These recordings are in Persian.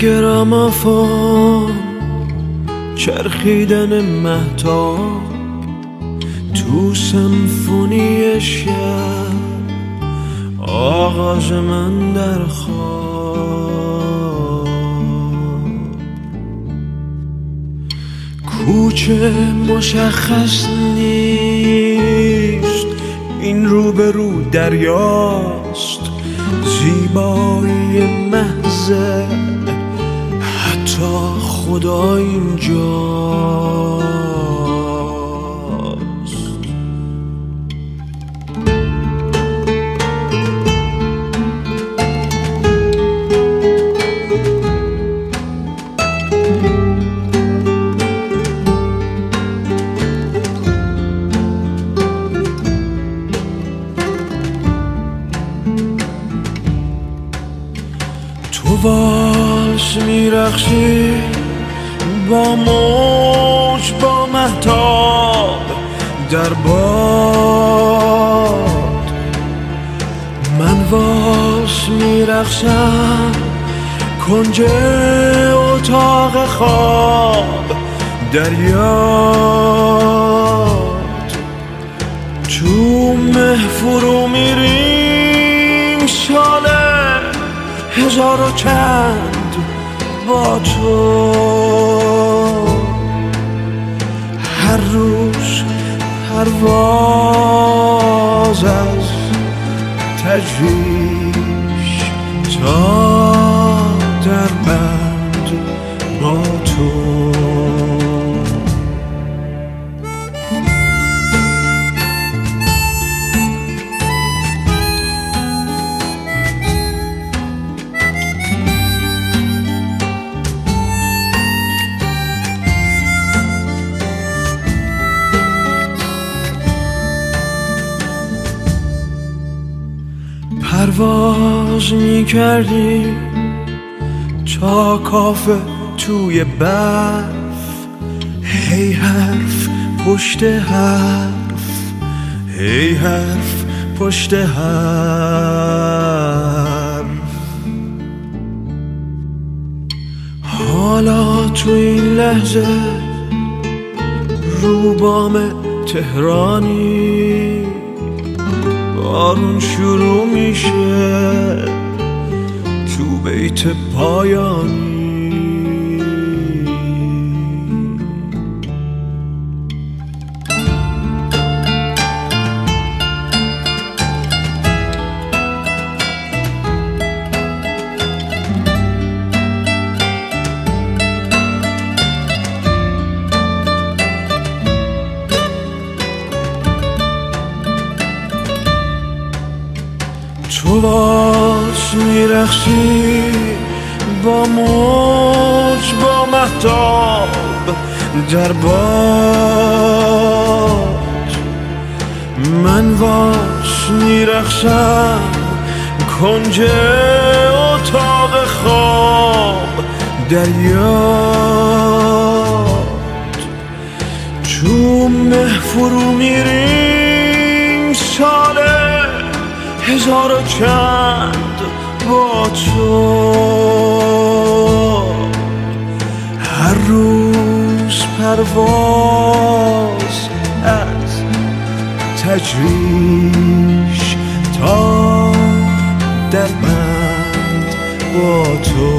گرامافون، چرخیدن مهتاب تو سمفونی شب، آغاز من در خواب. کوچه مشخص نیست، این روبرو دریاست، زیبایی محضه حتی خدا اینجاست. تو والس میرقصی با موج با مهتاب در باد، من والس میرقصم کنج اتاق خواب در یاد. تو مه فرو میریم ساله هزار و چند با تو، هر روز پرواز از تجریش تا در بند با تو. پرواز میکردی تا کافه توی برف، هی حرف پشت حرف، هی حرف پشت حرف. حالا تو این لحظه رو بام تهرانی بارون شروع میشه تو بیت پایانی. تو والس میرقصی با موج با مهتاب در باد، من والس میرقصم کنج اتاق خواب در یاد. تو مه فرو میریم ساله هزار و چند با تو، هر روز پرواز از تجریش تا در بند با تو.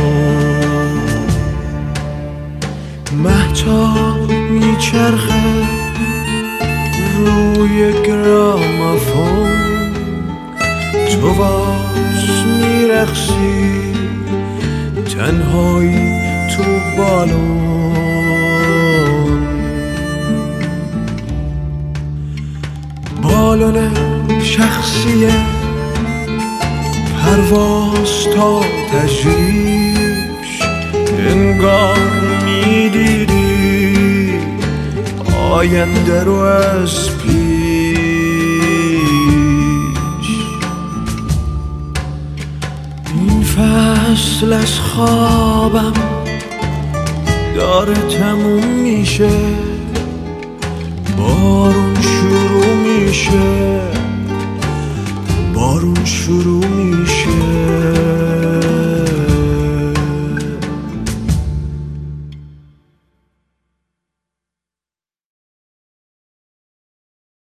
مهتاب میچرخه روی گرامافون، تو والس میرقصی تنهایی تو بالون. بالون شخصیه پرواز تا تجریش، انگار میدیدی آینده رو از فصل از خوابم داره تموم میشه، بارون شروع میشه، بارون شروع میشه.